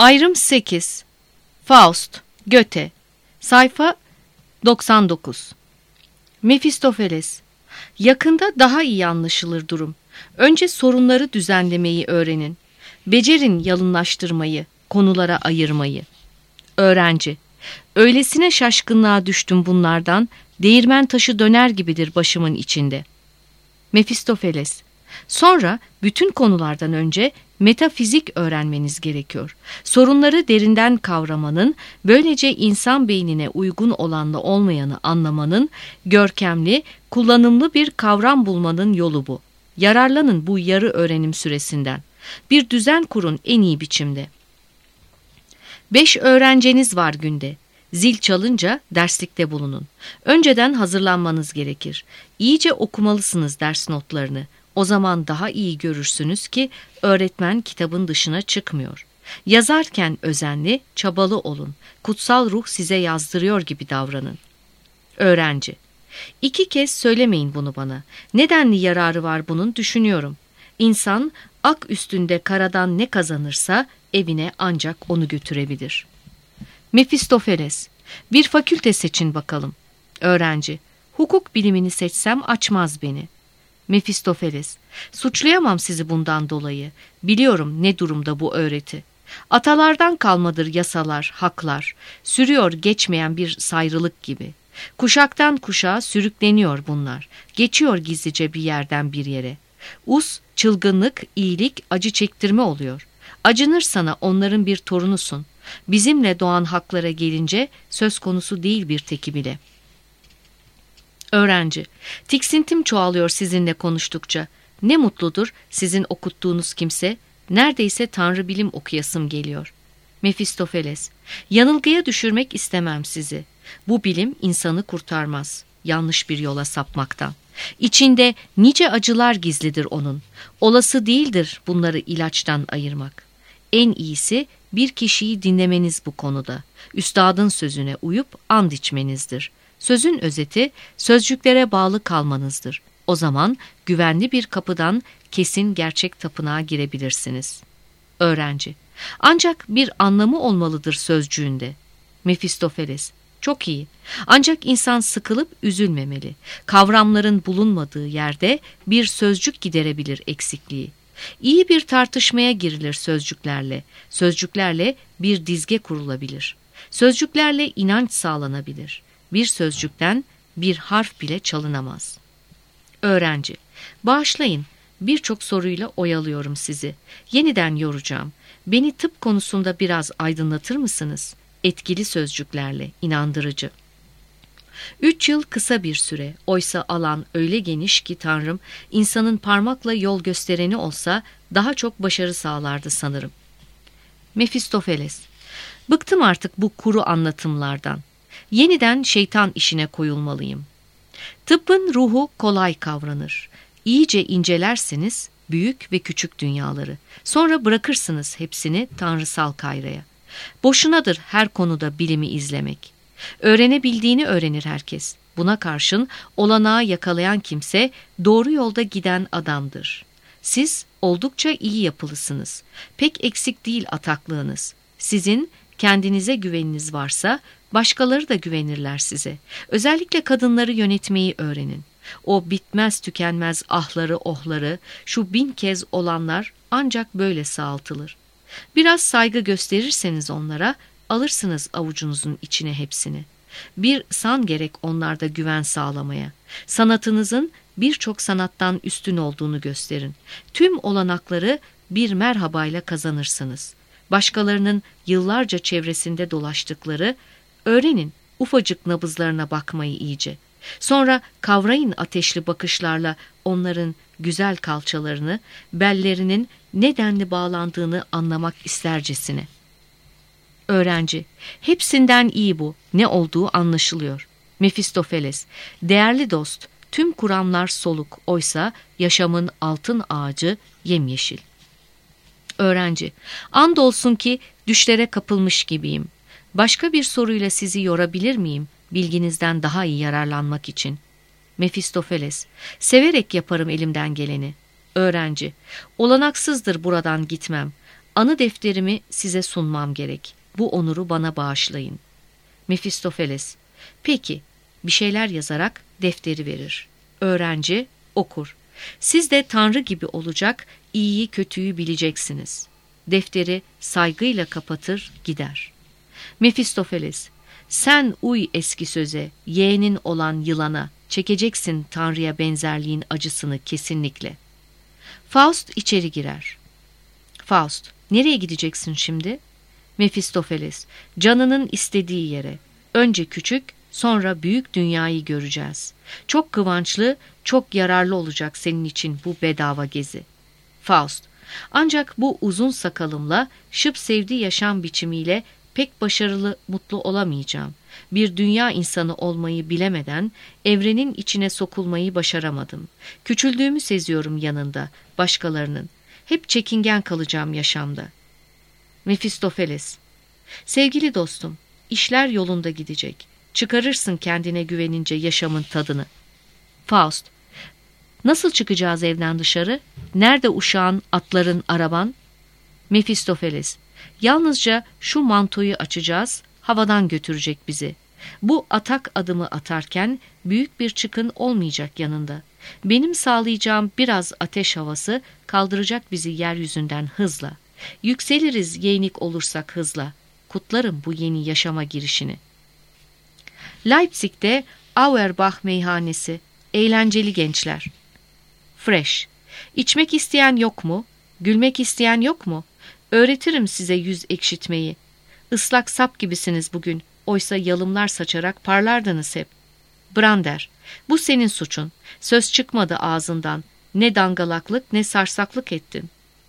Ayrım 8. Faust, Goethe. Sayfa 99. Mefistofeles. Yakında daha iyi anlaşılır durum. Önce sorunları düzenlemeyi öğrenin. Becerin yalınlaştırmayı, konulara ayırmayı. Öğrenci. Öylesine şaşkınlığa düştüm bunlardan, değirmen taşı döner gibidir başımın içinde. Mefistofeles. Sonra bütün konulardan önce metafizik öğrenmeniz gerekiyor. Sorunları derinden kavramanın, böylece insan beynine uygun olanla olmayanı anlamanın, görkemli, kullanımlı bir kavram bulmanın yolu bu. Yararlanın bu yarı öğrenim süresinden. Bir düzen kurun en iyi biçimde. 5 öğrenciniz var günde. Zil çalınca derslikte bulunun. Önceden hazırlanmanız gerekir. İyice okumalısınız ders notlarını. O zaman daha iyi görürsünüz ki öğretmen kitabın dışına çıkmıyor. Yazarken özenli, çabalı olun. Kutsal ruh size yazdırıyor gibi davranın. Öğrenci. 2 kez söylemeyin bunu bana. Nedenli yararı var bunun düşünüyorum. İnsan ak üstünde karadan ne kazanırsa evine ancak onu götürebilir. Mefistofeles. Bir fakülte seçin bakalım. Öğrenci. Hukuk bilimini seçsem açmaz beni. Mefistofeles. Suçlayamam sizi bundan dolayı. Biliyorum ne durumda bu öğreti. Atalardan kalmadır yasalar, haklar. Sürüyor geçmeyen bir sayrılık gibi. Kuşaktan kuşağa sürükleniyor bunlar. Geçiyor gizlice bir yerden bir yere. Çılgınlık, iyilik, acı çektirme oluyor. Acınır sana onların bir torunusun. Bizimle doğan haklara gelince söz konusu değil bir teki bile. Öğrenci, tiksintim çoğalıyor sizinle konuştukça. Ne mutludur sizin okuttuğunuz kimse, neredeyse tanrı bilim okuyasım geliyor. Mefistofeles, yanılgıya düşürmek istemem sizi. Bu bilim insanı kurtarmaz, yanlış bir yola sapmaktan. İçinde nice acılar gizlidir onun. Olası değildir bunları ilaçtan ayırmak. En iyisi bir kişiyi dinlemeniz bu konuda. Üstadın sözüne uyup and içmenizdir. Sözün özeti sözcüklere bağlı kalmanızdır. O zaman güvenli bir kapıdan kesin gerçek tapınağa girebilirsiniz. Öğrenci. Ancak bir anlamı olmalıdır sözcüğünde. Mefistofeles. Çok iyi. Ancak insan sıkılıp üzülmemeli. Kavramların bulunmadığı yerde bir sözcük giderebilir eksikliği. İyi bir tartışmaya girilir sözcüklerle. Sözcüklerle bir dizge kurulabilir. Sözcüklerle inanç sağlanabilir. Bir sözcükten bir harf bile çalınamaz. Öğrenci. Bağışlayın. Birçok soruyla oyalıyorum sizi. Yeniden yoracağım. Beni tıp konusunda biraz aydınlatır mısınız? Etkili sözcüklerle, inandırıcı. 3 yıl kısa bir süre, oysa alan öyle geniş ki Tanrım, insanın parmakla yol göstereni olsa daha çok başarı sağlardı sanırım. Mefistofeles. Bıktım artık bu kuru anlatımlardan. Yeniden şeytan işine koyulmalıyım. Tıbbın ruhu kolay kavranır. İyice incelersiniz büyük ve küçük dünyaları. Sonra bırakırsınız hepsini tanrısal kayraya. Boşunadır her konuda bilimi izlemek. Öğrenebildiğini öğrenir herkes. Buna karşın olanağı yakalayan kimse doğru yolda giden adamdır. Siz oldukça iyi yapılısınız. Pek eksik değil ataklığınız. Sizin kendinize güveniniz varsa başkaları da güvenirler size. Özellikle kadınları yönetmeyi öğrenin. O bitmez tükenmez ahları ohları, şu 1000 kez olanlar ancak böyle sağaltılır. Biraz saygı gösterirseniz onlara, alırsınız avucunuzun içine hepsini. Bir san gerek onlarda güven sağlamaya. Sanatınızın birçok sanattan üstün olduğunu gösterin. Tüm olanakları bir merhabayla kazanırsınız. Başkalarının yıllarca çevresinde dolaştıkları, öğrenin ufacık nabızlarına bakmayı iyice. Sonra kavrayın ateşli bakışlarla onların güzel kalçalarını, bellerinin nedenli bağlandığını anlamak istercesine. Öğrenci, hepsinden iyi bu, ne olduğu anlaşılıyor. Mefistofeles, değerli dost, tüm kuramlar soluk, oysa yaşamın altın ağacı yemyeşil. Öğrenci, andolsun ki düşlere kapılmış gibiyim. Başka bir soruyla sizi yorabilir miyim, bilginizden daha iyi yararlanmak için? Mefistofeles, severek yaparım elimden geleni. Öğrenci, olanaksızdır buradan gitmem. Anı defterimi size sunmam gerek. Bu onuru bana bağışlayın. Mefistofeles, peki, bir şeyler yazarak defteri verir. Öğrenci okur. Siz de Tanrı gibi olacak, iyiyi kötüyü bileceksiniz. Defteri saygıyla kapatır gider. Mefistofeles, sen uy eski söze, yeğenin olan yılana, çekeceksin Tanrı'ya benzerliğin acısını kesinlikle. Faust içeri girer. Faust, nereye gideceksin şimdi? Mefistofeles, canının istediği yere. Önce küçük, sonra büyük dünyayı göreceğiz. Çok kıvançlı, çok yararlı olacak senin için bu bedava gezi. Faust, ancak bu uzun sakalımla, şıp sevdiği yaşam biçimiyle pek başarılı, mutlu olamayacağım. Bir dünya insanı olmayı bilemeden evrenin içine sokulmayı başaramadım. Küçüldüğümü seziyorum yanında, başkalarının. Hep çekingen kalacağım yaşamda. Mefistofeles, sevgili dostum, işler yolunda gidecek. Çıkarırsın kendine güvenince yaşamın tadını. Faust, nasıl çıkacağız evden dışarı? Nerede uşağın, atların, araban? Mefistofeles, yalnızca şu mantoyu açacağız, havadan götürecek bizi. Bu atak adımı atarken büyük bir çıkın olmayacak yanında. Benim sağlayacağım biraz ateş havası kaldıracak bizi yeryüzünden hızla. Yükseliriz yeğnik olursak hızla. Kutlarım bu yeni yaşama girişini. Leipzig'te Auerbach meyhanesi. Eğlenceli gençler. Fresh. İçmek isteyen yok mu? Gülmek isteyen yok mu? Öğretirim size yüz ekşitmeyi. Islak sap gibisiniz bugün. Oysa yalımlar saçarak parlardınız hep. Brander, bu senin suçun. Söz çıkmadı ağzından. Ne dangalaklık ne sarsaklık ettin.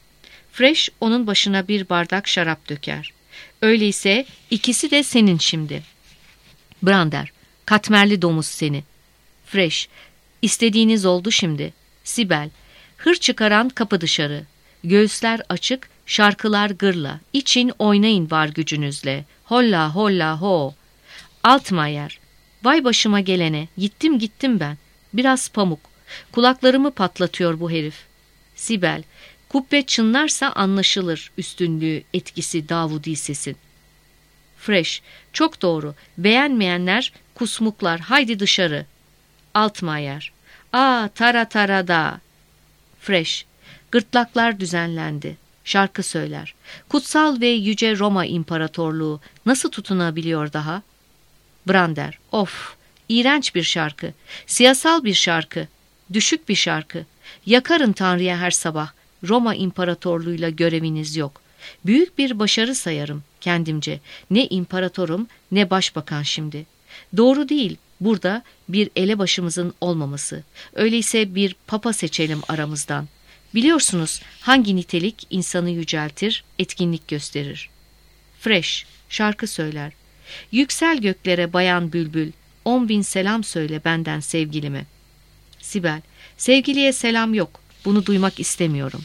Fresh onun başına bir bardak şarap döker. Öyleyse ikisi de senin şimdi. Brander, katmerli domuz seni. Fresh, istediğiniz oldu şimdi. Sibel, hır çıkaran kapı dışarı. Göğüsler açık, şarkılar gırla. İçin oynayın var gücünüzle. Holla holla ho. Altmayer, vay başıma gelene, gittim ben. Biraz pamuk. Kulaklarımı patlatıyor bu herif. Sibel, kubbe çınlarsa anlaşılır üstünlüğü, etkisi Davudi sesin. Fresh, çok doğru. Beğenmeyenler, kusmuklar, haydi dışarı. Altmayer, tara tara da. Fresh, gırtlaklar düzenlendi. Şarkı söyler. Kutsal ve yüce Roma İmparatorluğu nasıl tutunabiliyor daha? Brander, of, iğrenç bir şarkı. Siyasal bir şarkı. Düşük bir şarkı. Yakarın Tanrı'ya her sabah. Roma İmparatorluğu'yla göreviniz yok. Büyük bir başarı sayarım kendimce. Ne imparatorum ne başbakan şimdi. Doğru değil burada bir elebaşımızın olmaması. Öyleyse bir papa seçelim aramızdan. Biliyorsunuz hangi nitelik insanı yüceltir, etkinlik gösterir. Fresh, şarkı söyler. Yüksel göklere bayan bülbül, 10.000 selam söyle benden sevgilime. Sibel, sevgiliye selam yok, bunu duymak istemiyorum.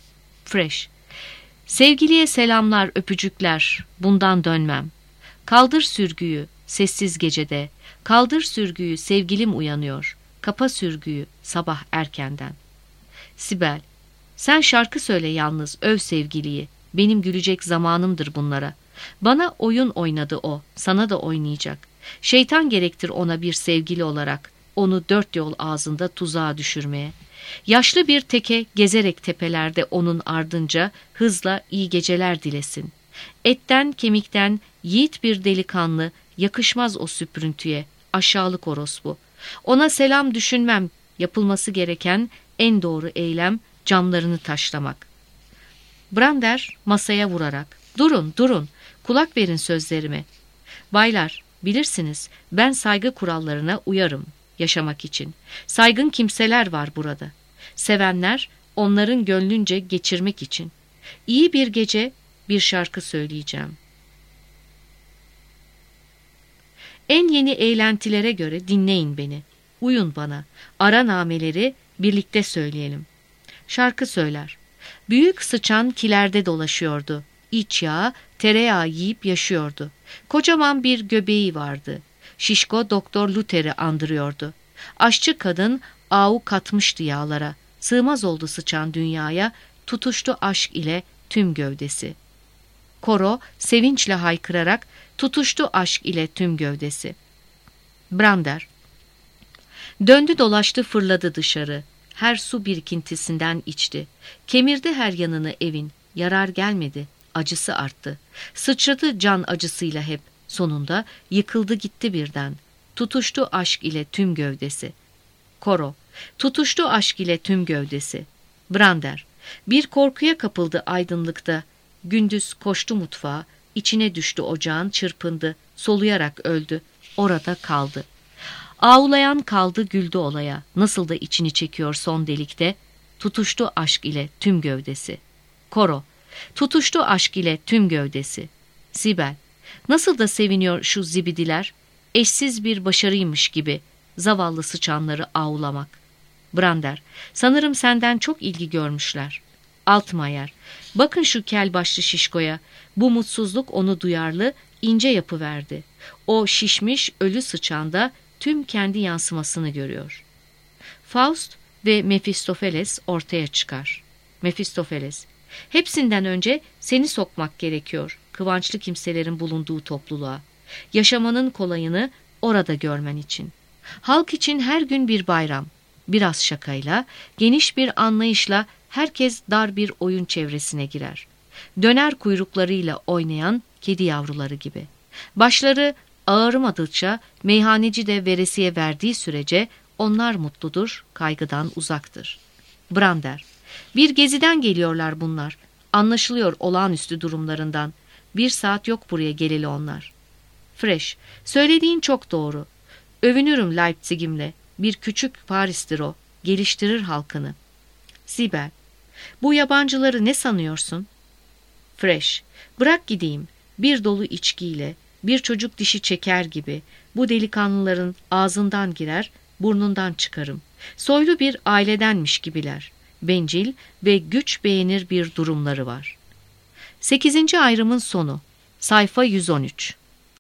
Fresh, sevgiliye selamlar, öpücükler, bundan dönmem. Kaldır sürgüyü, sessiz gecede, kaldır sürgüyü, sevgilim uyanıyor. Kapa sürgüyü, sabah erkenden. Sibel, sen şarkı söyle yalnız, öv sevgiliyi. Benim gülecek zamanımdır bunlara. Bana oyun oynadı o, sana da oynayacak. Şeytan gerektir ona bir sevgili olarak, onu dört yol ağzında tuzağa düşürmeye. Yaşlı bir teke gezerek tepelerde onun ardınca hızla iyi geceler dilesin. Etten kemikten yiğit bir delikanlı yakışmaz o süprüntüye, aşağılık orospu. Ona selam düşünmem, yapılması gereken en doğru eylem camlarını taşlamak. Brander masaya vurarak, durun, kulak verin sözlerime. Baylar, bilirsiniz ben saygı kurallarına uyarım yaşamak için. Saygın kimseler var burada. Sevenler onların gönlünce geçirmek için. İyi bir gece bir şarkı söyleyeceğim. En yeni eğlentilere göre dinleyin beni. Uyun bana. Ara nameleri birlikte söyleyelim. Şarkı söyler. Büyük sıçan kilerde dolaşıyordu. İç yağı, tereyağı yiyip yaşıyordu. Kocaman bir göbeği vardı. Şişko Doktor Luther'i andırıyordu. Aşçı kadın avu katmıştı yağlara. Sığmaz oldu sıçan dünyaya, tutuştu aşk ile tüm gövdesi. Koro sevinçle haykırarak tutuştu aşk ile tüm gövdesi. Brander döndü dolaştı fırladı dışarı. Her su birikintisinden içti. Kemirdi her yanını evin. Yarar gelmedi. Acısı arttı. Sıçradı can acısıyla hep. Sonunda yıkıldı gitti birden. Tutuştu aşk ile tüm gövdesi. Koro tutuştu aşk ile tüm gövdesi. Brander bir korkuya kapıldı aydınlıkta. Gündüz koştu mutfağa. İçine düştü ocağın çırpındı. Soluyarak öldü. Orada kaldı. Ağlayan kaldı güldü olaya. Nasıl da içini çekiyor son delikte. Tutuştu aşk ile tüm gövdesi. Koro tutuştu aşk ile tüm gövdesi. Sibel nasıl da seviniyor şu zibidiler. Eşsiz bir başarıymış gibi. Zavallı sıçanları ağlamak. Brander sanırım senden çok ilgi görmüşler. Altmayer bakın şu kel başlı şişkoya. Bu mutsuzluk onu duyarlı, ince yapıverdi. O şişmiş ölü sıçanda tüm kendi yansımasını görüyor. Faust ve Mefistofeles ortaya çıkar. Mefistofeles hepsinden önce seni sokmak gerekiyor kıvançlı kimselerin bulunduğu topluluğa. Yaşamanın kolayını orada görmen için. Halk için her gün bir bayram. Biraz şakayla, geniş bir anlayışla herkes dar bir oyun çevresine girer. Döner kuyruklarıyla oynayan kedi yavruları gibi. Başları ağarmadıkça meyhaneci de veresiye verdiği sürece onlar mutludur, kaygıdan uzaktır. Brander bir geziden geliyorlar bunlar. Anlaşılıyor olağanüstü durumlarından. 1 saat yok buraya geleli onlar. Fresh söylediğin çok doğru. Övünürüm Leipzig'imle. Bir küçük Paris'tir o. Geliştirir halkını. Sibel bu yabancıları ne sanıyorsun? Fresh bırak gideyim. Bir dolu içkiyle, bir çocuk dişi çeker gibi bu delikanlıların ağzından girer, burnundan çıkarım. Soylu bir ailedenmiş gibiler. Bencil ve güç beğenir bir durumları var. 8. ayrımın sonu. Sayfa 113.